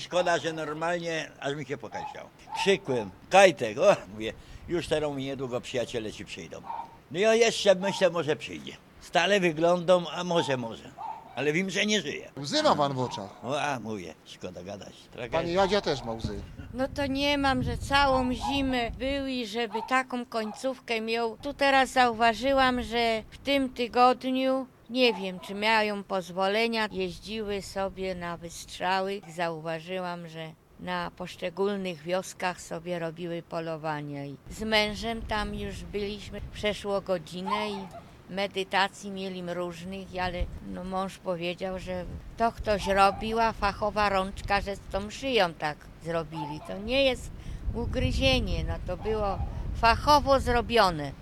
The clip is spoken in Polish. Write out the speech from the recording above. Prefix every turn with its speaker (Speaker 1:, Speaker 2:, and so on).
Speaker 1: Szkoda, że normalnie, aż mi się pokazał. Krzykłem, Kajtek, o, mówię, już teraz mi niedługo przyjaciele ci przyjdą. No ja jeszcze myślę, może przyjdzie. Stale wyglądam, a może. Ale wiem, że nie żyje.
Speaker 2: Łzy ma pan w oczach.
Speaker 1: O, a mówię, szkoda gadać.
Speaker 2: Pani Jadzia też ma łzy.
Speaker 3: No to nie mam, że całą zimę był i żeby taką końcówkę miał. Tu teraz zauważyłam, że w tym tygodniu, nie wiem czy mają pozwolenia, jeździły sobie na wystrzały. Zauważyłam, że na poszczególnych wioskach sobie robiły polowania. I z mężem tam już byliśmy, przeszło godzinę i medytacji mieli różnych, ale no mąż powiedział, że to ktoś robił, a fachowa rączka, że z tą szyją tak zrobili. To nie jest ugryzienie, no to było fachowo zrobione.